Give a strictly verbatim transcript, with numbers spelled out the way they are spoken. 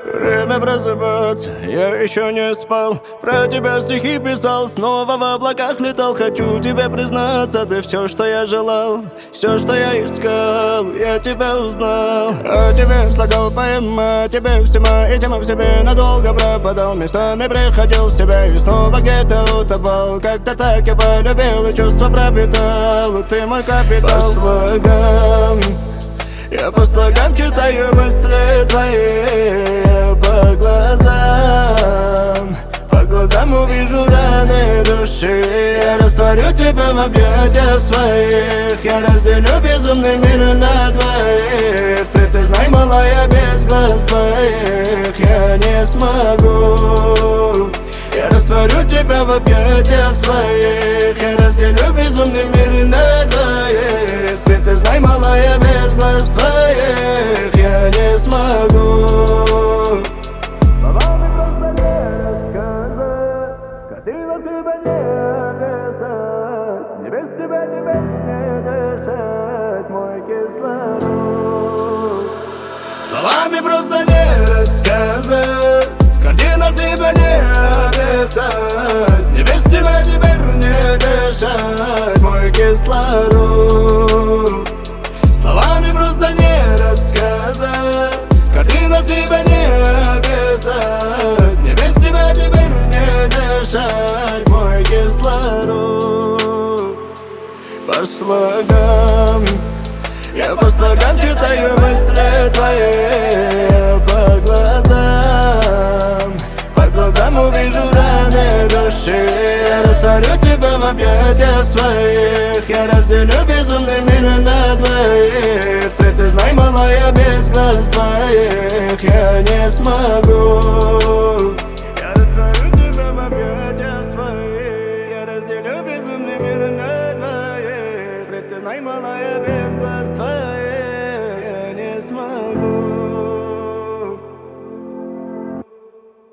Время просыпаться, я еще не спал. Про тебя стихи писал, снова в облаках летал. Хочу тебе признаться, ты все, что я желал, все, что я искал, я тебя узнал. О тебе слагал поэма, о тебе всема, и тема в себе надолго пропадал. Местами приходил в себя и снова где-то утопал. Как-то так я полюбил и чувства пропитал. Ты мой капитал. По слогам я по слогам читаю мысли твои. По глазам, по глазам увижу раны души. Я растворю тебя в объятиях своих. Я разделю безумный мир на двоих. Признай, малая, без глаз твоих я не смогу. Я растворю тебя в объятиях своих. Я разделю безумный мир на двоих. Признай, малая, без глаз твоих я не смогу. Словами просто не рассказать, картинок тебя не описать. Не без тебя теперь не дышать, мой кислород. Словами просто не рассказать, в картинах тебя не описать. Не без тебя теперь не дышать, мой кислород. Словами просто не рассказать, в картинах тебя не описать. Не без тебя теперь не дышать, мой кислород. По слогам я по слогам читаю мысли твои. По глазам, по глазам увижу раны души. Я растворю тебя в объятиях своих. Я разделю безумный мир на двоих. Признай, малая, без глаз твоих я не смогу. Я растворю тебя в объятиях своих. Я разделю безумный мир на двоих. Признай, малая.